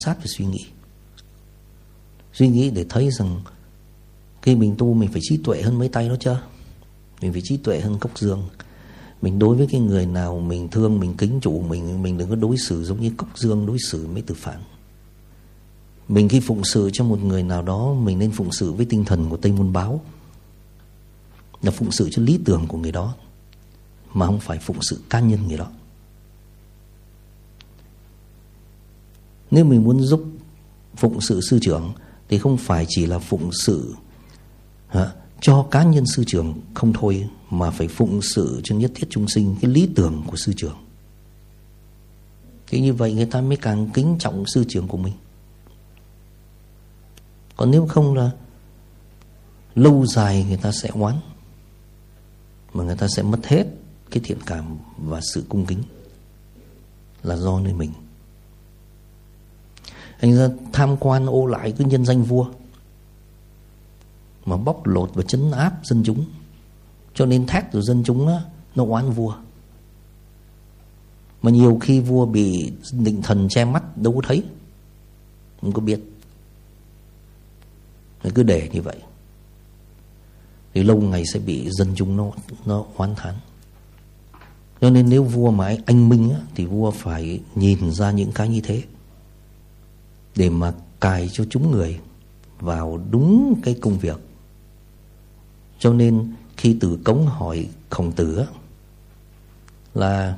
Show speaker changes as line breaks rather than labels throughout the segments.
sát và suy nghĩ để thấy rằng khi mình tu mình phải trí tuệ hơn mấy tay đó chưa, mình phải trí tuệ hơn cốc dương. Mình đối với cái người nào mình thương, mình kính chủ, mình đừng có đối xử giống như cốc dương đối xử với Từ Phạn. Mình khi phụng sự cho một người nào đó, mình nên phụng sự với tinh thần của Tây Môn Báo, là phụng sự cho lý tưởng của người đó, mà không phải phụng sự cá nhân người đó. Nếu mình muốn giúp phụng sự sư trưởng thì không phải chỉ là phụng sự cho cá nhân sư trưởng không thôi, mà phải phụng sự cho nhất thiết chúng sinh, cái lý tưởng của sư trưởng. Thì như vậy người ta mới càng kính trọng sư trưởng của mình. Còn nếu không là lâu dài người ta sẽ oán, mà người ta sẽ mất hết cái thiện cảm và sự cung kính là do nơi mình. Thành ra tham quan ô lại cứ nhân danh vua mà bóc lột và trấn áp dân chúng, cho nên thét rồi dân chúng nó oán vua. Mà nhiều khi vua bị định thần che mắt đâu có thấy, không có biết, cứ để như vậy thì lâu ngày sẽ bị dân chúng nó oán thán. Cho nên nếu vua mà anh minh thì vua phải nhìn ra những cái như thế để mà cài cho chúng người vào đúng cái công việc. Cho nên khi Từ Cống hỏi Khổng Tử là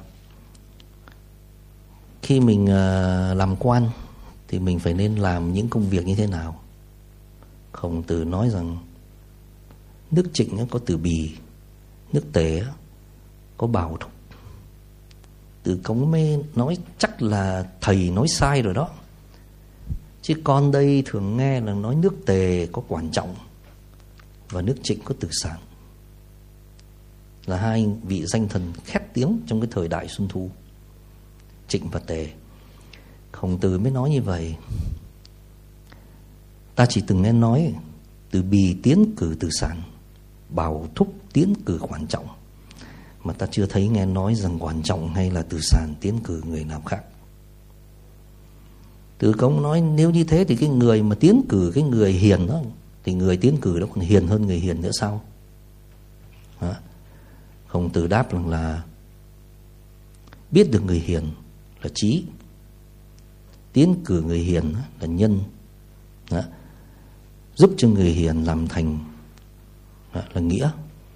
khi mình làm quan thì mình phải nên làm những công việc như thế nào, Khổng Tử nói rằng nước Trịnh có Từ Bì, nước Tề có Bảo Thúc. Từ Cống mới nói chắc là thầy nói sai rồi đó, chứ con đây thường nghe là nói nước Tề có Quản Trọng và nước Trịnh có Từ Sản, là hai vị danh thần khét tiếng trong cái thời đại Xuân Thu, Trịnh và Tề. Khổng Tử mới nói như vậy: ta chỉ từng nghe nói Từ Bì tiến cử Từ Sản, Bảo Thúc tiến cử Quản Trọng, mà ta chưa thấy nghe nói rằng Quản Trọng hay là Từ Sản tiến cử người nào khác. Từ Cống nói nếu như thế thì cái người mà tiến cử cái người hiền đó, thì người tiến cử đó còn hiền hơn người hiền nữa sao? Khổng Tử đáp rằng là biết được người hiền là trí, tiến cử người hiền là nhân, giúp cho người hiền làm thành là nghĩa.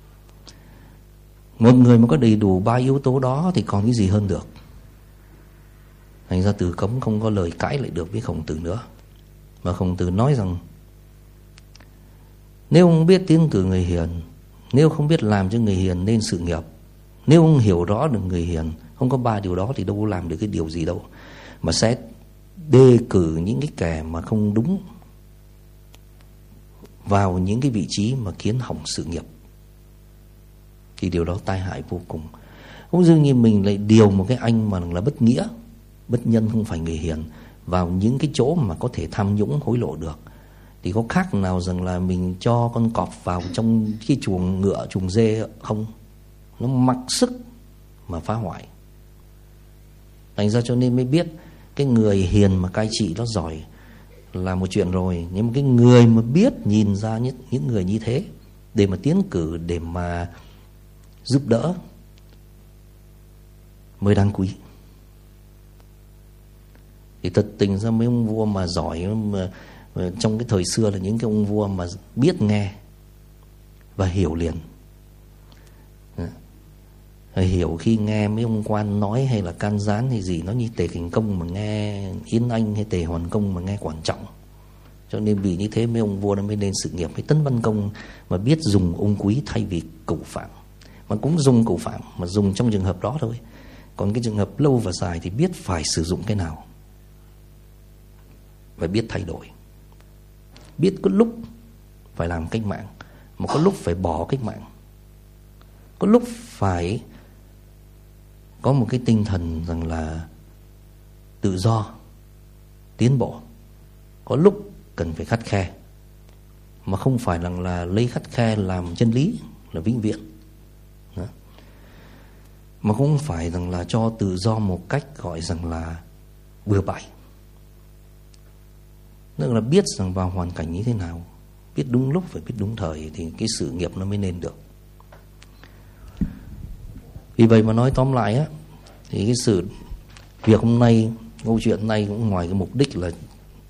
Một người mà có đầy đủ ba yếu tố đó thì còn cái gì hơn được. Thành ra Từ Cống không có lời cãi lại được với Khổng Tử nữa, mà Khổng Tử nói rằng nếu không biết tiến cử người hiền, nếu không biết làm cho người hiền nên sự nghiệp, nếu không hiểu rõ được người hiền, không có ba điều đó thì đâu có làm được cái điều gì đâu, mà sẽ đề cử những cái kẻ mà không đúng vào những cái vị trí mà khiến hỏng sự nghiệp, thì điều đó tai hại vô cùng. Không dường như mình lại điều một cái anh mà là bất nghĩa, bất nhân, không phải người hiền vào những cái chỗ mà có thể tham nhũng hối lộ được, thì có khác nào rằng là mình cho con cọp vào trong cái chuồng ngựa, chuồng dê không? Nó mặc sức mà phá hoại. Thành ra cho nên mới biết cái người hiền mà cai trị nó giỏi là một chuyện rồi, nhưng mà cái người mà biết nhìn ra những người như thế để mà tiến cử, để mà giúp đỡ mới đáng quý. Thì thật tình ra mấy ông vua mà giỏi mà trong cái thời xưa là những cái ông vua mà biết nghe và hiểu liền. Hiểu khi nghe mấy ông quan nói hay là can gián hay gì, nó như Tề Cảnh Công mà nghe Yến Anh, hay Tề Hoàn Công mà nghe Quản Trọng. Cho nên vì như thế mấy ông vua nó mới nên sự nghiệp. Hay Tấn Văn Công mà biết dùng ung quý thay vì cửu phạm, mà cũng dùng cửu phạm mà dùng trong trường hợp đó thôi. Còn cái trường hợp lâu và dài thì biết phải sử dụng cái nào và biết thay đổi, biết có lúc phải làm cách mạng, mà có lúc phải bỏ cách mạng, có lúc phải có một cái tinh thần rằng là tự do, tiến bộ, có lúc cần phải khắt khe, mà không phải là lấy khắt khe làm chân lý là vĩnh viễn. Đó. Mà không phải rằng là cho tự do một cách gọi rằng là bừa bãi. Tức là biết rằng vào hoàn cảnh như thế nào, biết đúng lúc phải biết đúng thời thì cái sự nghiệp nó mới nên được. Vì vậy mà nói tóm lại á, thì cái sự việc hôm nay, câu chuyện hôm nay cũng ngoài cái mục đích là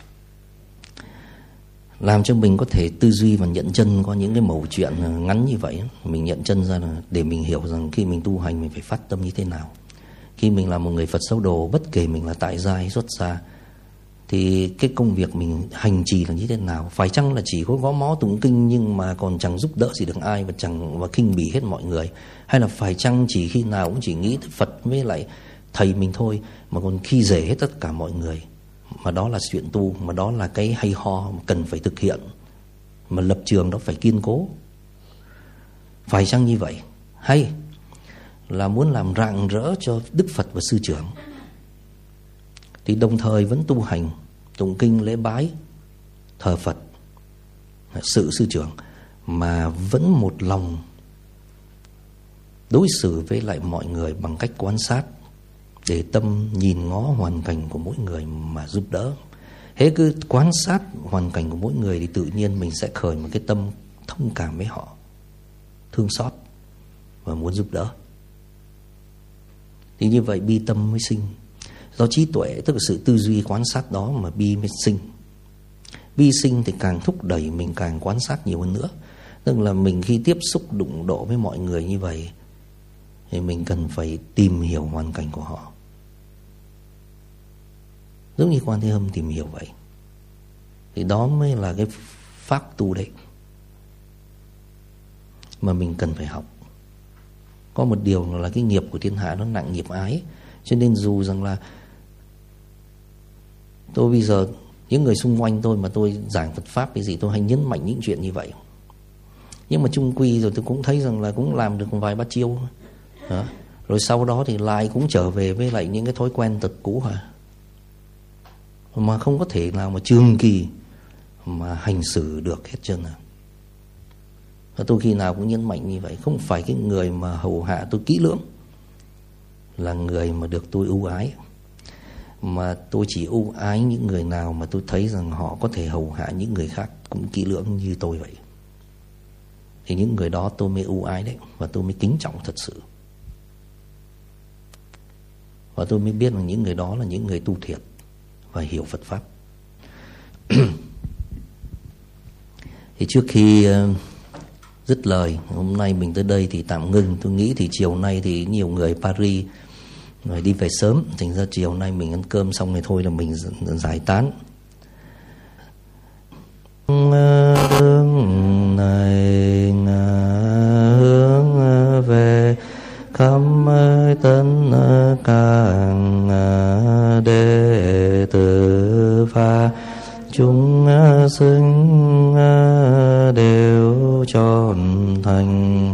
làm cho mình có thể tư duy và nhận chân có những cái mẩu chuyện ngắn như vậy. Mình nhận chân ra là để mình hiểu rằng khi mình tu hành mình phải phát tâm như thế nào. Khi mình là một người Phật giáo đồ, bất kể mình là tại gia hay xuất gia, thì cái công việc mình hành trì là như thế nào. Phải chăng là chỉ có gõ mõ tụng kinh nhưng mà còn chẳng giúp đỡ gì được ai và khinh bỉ hết mọi người, hay là phải chăng chỉ khi nào cũng chỉ nghĩ tới Phật với lại thầy mình thôi mà còn khi dễ hết tất cả mọi người. Mà đó là chuyện tu, mà đó là cái hay ho mà cần phải thực hiện, mà lập trường đó phải kiên cố. Phải chăng như vậy? Hay là muốn làm rạng rỡ cho Đức Phật và Sư Trưởng thì đồng thời vẫn tu hành, tụng kinh lễ bái, thờ Phật, sự Sư Trưởng, mà vẫn một lòng đối xử với lại mọi người bằng cách quan sát, để tâm nhìn ngó hoàn cảnh của mỗi người mà giúp đỡ. Hễ cứ quan sát hoàn cảnh của mỗi người thì tự nhiên mình sẽ khởi một cái tâm thông cảm với họ, thương xót và muốn giúp đỡ. Thì như vậy bi tâm mới sinh. Do trí tuệ, tức là sự tư duy quan sát đó mà bi mới sinh. Bi sinh thì càng thúc đẩy mình càng quan sát nhiều hơn nữa. Tức là mình khi tiếp xúc đụng độ với mọi người như vậy thì mình cần phải tìm hiểu hoàn cảnh của họ, giống như Quan Thế Âm tìm hiểu vậy. Thì đó mới là cái pháp tu đấy mà mình cần phải học. Có một điều là cái nghiệp của thiên hạ nó nặng nghiệp ái, cho nên dù rằng là tôi bây giờ những người xung quanh tôi mà tôi giảng Phật pháp cái gì tôi hay nhấn mạnh những chuyện như vậy, nhưng mà chung quy rồi tôi cũng thấy rằng là cũng làm được vài ba chiêu đó. Rồi sau đó thì lại cũng trở về với lại những cái thói quen tật cũ mà không có thể nào mà trường kỳ mà hành xử được hết trơn. Và tôi khi nào cũng nhấn mạnh như vậy. Không phải cái người mà hầu hạ tôi kỹ lưỡng là người mà được tôi ưu ái, mà tôi chỉ ưu ái những người nào mà tôi thấy rằng họ có thể hầu hạ những người khác cũng kỹ lưỡng như tôi vậy. Thì những người đó tôi mới ưu ái đấy, và tôi mới kính trọng thật sự. Và tôi mới biết rằng những người đó là những người tu thiệt và hiểu Phật pháp. Thì trước khi dứt lời, hôm nay mình tới đây thì tạm ngưng. Tôi nghĩ thì chiều nay thì nhiều người Paris rồi đi về sớm, thành ra chiều nay mình ăn cơm xong rồi thôi là mình giải tán. Đường này hướng về khắp tân càng đệ tử và chúng sinh đều trọn thành